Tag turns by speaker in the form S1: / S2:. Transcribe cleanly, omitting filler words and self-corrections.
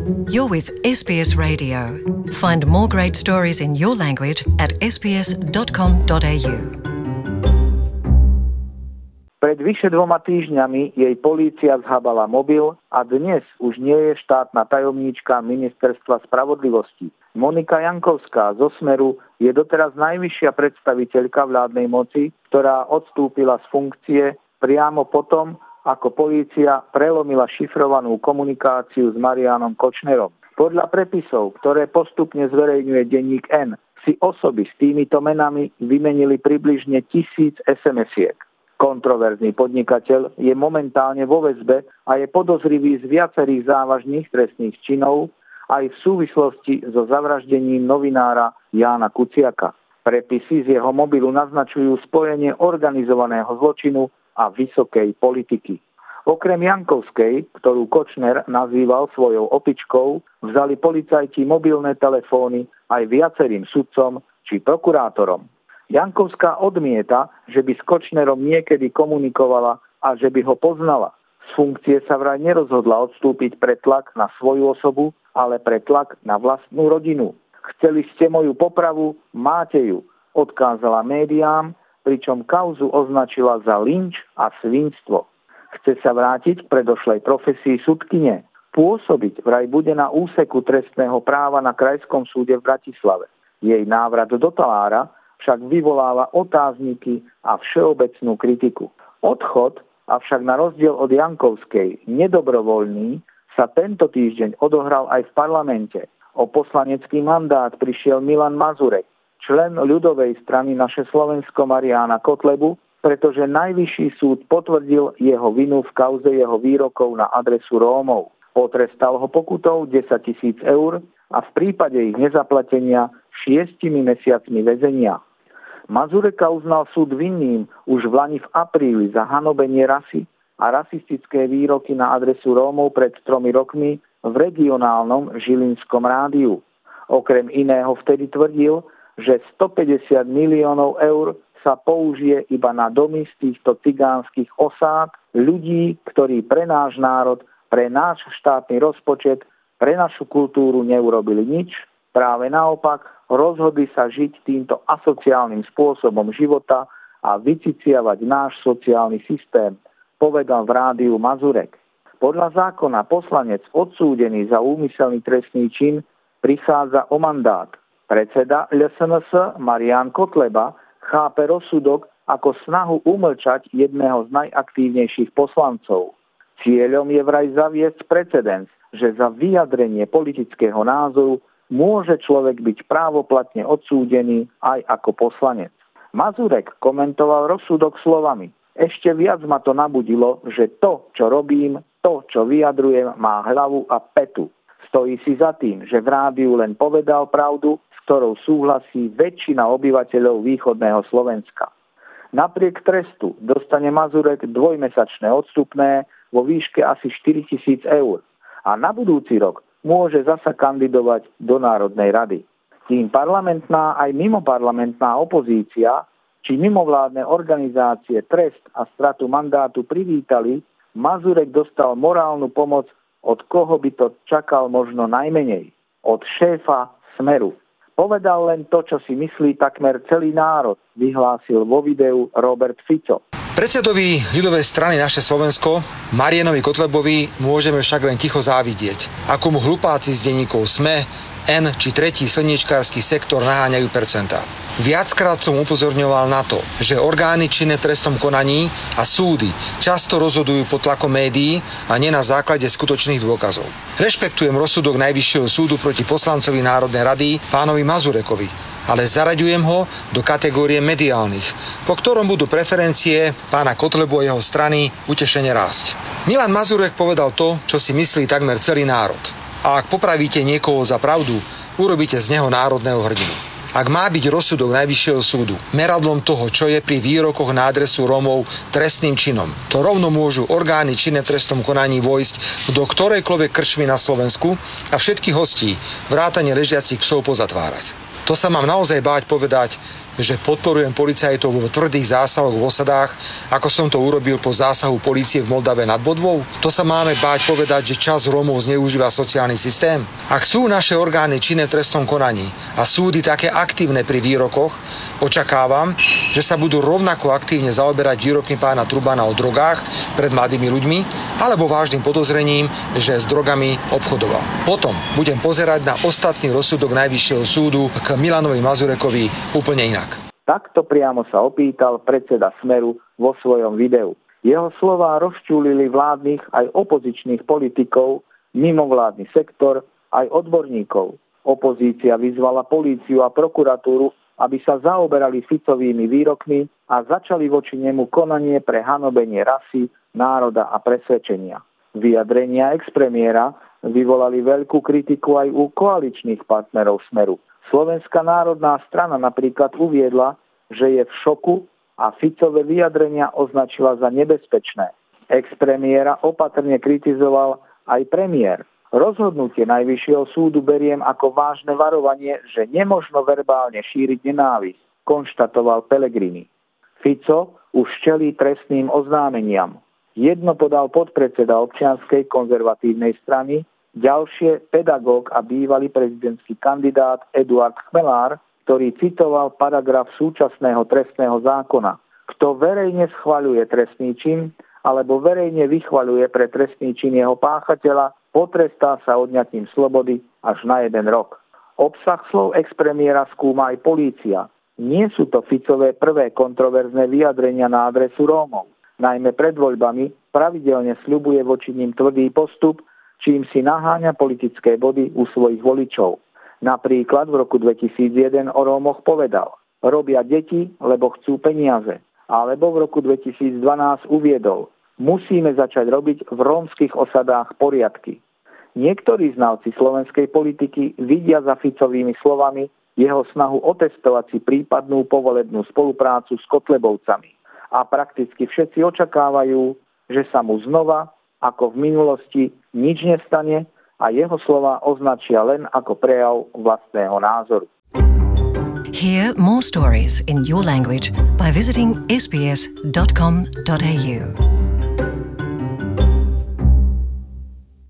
S1: You're with SBS Radio. Find more great stories in your language at sbs.com.au.
S2: Pred vyše 2 týždňami jej polícia zhabala mobil a dnes už nie je štátna tajomníčka Ministerstva spravodlivosti. Monika Jankovská zo Smeru je doteraz najvyššia predstaviteľka vládnej moci, ktorá odstúpila z funkcie priamo potom, ako polícia prelomila šifrovanú komunikáciu s Marianom Kočnerom. Podľa prepisov, ktoré postupne zverejňuje denník N, si osoby s týmito menami vymenili približne 1000 SMS-iek. Kontroverzný podnikateľ je momentálne vo väzbe a je podozrivý z viacerých závažných trestných činov aj v súvislosti so zavraždením novinára Jána Kuciaka. Prepisy z jeho mobilu naznačujú spojenie organizovaného zločinu a vysokej politiky. Okrem Jankovskej, ktorú Kočner nazýval svojou opičkou, vzali policajti mobilné telefóny aj viacerým sudcom či prokurátorom. Jankovská odmieta, že by s Kočnerom niekedy komunikovala a že by ho poznala. Z funkcie sa vraj nerozhodla odstúpiť pre tlak na svoju osobu, ale pre tlak na vlastnú rodinu. Chceli ste moju popravu, máte ju, odkázala médiám, pričom kauzu označila za lynč a svinstvo. Chce sa vrátiť k predošlej profesii sudkyne. Pôsobiť vraj bude na úseku trestného práva na Krajskom súde v Bratislave. Jej návrat do talára však vyvoláva otázniky a všeobecnú kritiku. Odchod, avšak na rozdiel od Jankovskej nedobrovoľný, sa tento týždeň odohral aj v parlamente. O poslanecký mandát prišiel Milan Mazurek, člen ľudovej strany Naše Slovensko Mariána Kotlebu, pretože Najvyšší súd potvrdil jeho vinu v kauze jeho výrokov na adresu Rómov. Potrestal ho pokutou 10 000 eur a v prípade ich nezaplatenia 6 mesiacmi väzenia. Mazureka uznal súd vinným už vlani v apríli za hanobenie rasy a rasistické výroky na adresu Rómov pred 3 rokmi v regionálnom Žilinskom rádiu. Okrem iného vtedy tvrdil, že 150 miliónov eur sa použije iba na domy z týchto cigánskych osád, ľudí, ktorí pre náš národ, pre náš štátny rozpočet, pre našu kultúru neurobili nič. Práve naopak, rozhodli sa žiť týmto asociálnym spôsobom života a vyciciavať náš sociálny systém, povedal v rádiu Mazurek. Podľa zákona poslanec odsúdený za úmyselný trestný čin prichádza o mandát. Predseda LSNS Marián Kotleba chápe rozsudok ako snahu umlčať jedného z najaktívnejších poslancov. Cieľom je vraj zaviesť precedens, že za vyjadrenie politického názoru môže človek byť právoplatne odsúdený aj ako poslanec. Mazurek komentoval rozsudok slovami: ešte viac ma to nabudilo, že to, čo robím, to, čo vyjadrujem, má hlavu a petu. Stojí si za tým, že v rádiu len povedal pravdu, ktorou súhlasí väčšina obyvateľov východného Slovenska. Napriek trestu dostane Mazurek 2-mesačné odstupné vo výške asi 4 000 eur a na budúci rok môže zasa kandidovať do Národnej rady. Tým parlamentná aj mimoparlamentná opozícia či mimovládne organizácie trest a stratu mandátu privítali, Mazurek dostal morálnu pomoc, od koho by to čakal možno najmenej, od šéfa Smeru. Povedal len to, čo si myslí takmer celý národ, vyhlásil vo videu Robert Fico.
S3: Predsedovi ľudovej strany Naše Slovensko, Marianovi Kotlebovi, môžeme však len ticho závidieť, ako mu hlupáci z denníkov SME, N či tretí slniečkársky sektor naháňajú percentá. Viackrát som upozorňoval na to, že orgány činné v trestnom konaní a súdy často rozhodujú pod tlakom médií a nie na základe skutočných dôkazov. Rešpektujem rozsudok Najvyššieho súdu proti poslancovi Národnej rady pánovi Mazurekovi, ale zaraďujem ho do kategórie mediálnych, po ktorom budú preferencie pána Kotlebu a jeho strany utešene rásť. Milan Mazurek povedal to, čo si myslí takmer celý národ. A ak popravíte niekoho za pravdu, urobíte z neho národného hrdinu. Ak má byť rozsudok Najvyššieho súdu meradlom toho, čo je pri výrokoch na adresu Rómov trestným činom, to rovno môžu orgány činné v trestnom konaní vojsť do ktorejkoľvek krčmy na Slovensku a všetkých hostí vrátane ležiacich psov pozatvárať. To sa mám naozaj báť povedať že podporujem policajtov vo tvrdých zásahoch v osadách, ako som to urobil po zásahu polície v Moldave nad Bodvou? To sa máme báť povedať, že časť Rómov zneužíva sociálny systém? Ak sú naše orgány činné v trestnom konaní a súdy také aktívne pri výrokoch, očakávam, že sa budú rovnako aktívne zaoberať výrokmi pána Trubana o drogách pred mladými ľuďmi alebo vážnym podozrením, že s drogami obchodoval. Potom budem pozerať na ostatný rozsudok Najvyššieho súdu k Milanovi Mazurekovi úplne inak.
S2: Takto priamo sa opýtal predseda Smeru vo svojom videu. Jeho slová rozčúlili vládnych aj opozičných politikov, mimovládny sektor, aj odborníkov. Opozícia vyzvala políciu a prokuratúru, aby sa zaoberali Ficovými výrokmi a začali voči nemu konanie pre hanobenie rasy, národa a presvedčenia. Vyjadrenia expremiéra vyvolali veľkú kritiku aj u koaličných partnerov Smeru. Slovenská národná strana napríklad uviedla, že je v šoku a Ficové vyjadrenia označila za nebezpečné. Expremiéra opatrne kritizoval aj premiér. Rozhodnutie Najvyššieho súdu beriem ako vážne varovanie, že nemožno verbálne šíriť nenávisť, konštatoval Pellegrini. Fico už čelí trestným oznámeniam. Jedno podal podpredseda Občianskej konzervatívnej strany, ďalšie pedagóg a bývalý prezidentský kandidát Eduard Chmelár, ktorý citoval paragraf súčasného trestného zákona. Kto verejne schvaľuje trestný čin alebo verejne vychvaľuje pre trestný čin jeho páchateľa, potrestá sa odňatím slobody až na 1 rok. Obsah slov expremiéra skúma aj polícia. Nie sú to Ficové prvé kontroverzné vyjadrenia na adresu Rómov. Najmä pred voľbami pravidelne sľubuje voči ním tvrdý postup, čím si naháňa politické body u svojich voličov. Napríklad v roku 2001 o Rómoch povedal: robia deti, lebo chcú peniaze. Alebo v roku 2012 uviedol: musíme začať robiť v rómskych osadách poriadky. Niektorí znalci slovenskej politiky vidia za Ficovými slovami jeho snahu otestovať si prípadnú povolebnú spoluprácu s Kotlebovcami. A prakticky všetci očakávajú, že sa mu znova, ako v minulosti, nič nestane a jeho slova označia len ako prejav vlastného názoru.
S1: Hear more stories in your language by visiting sbs.com.au.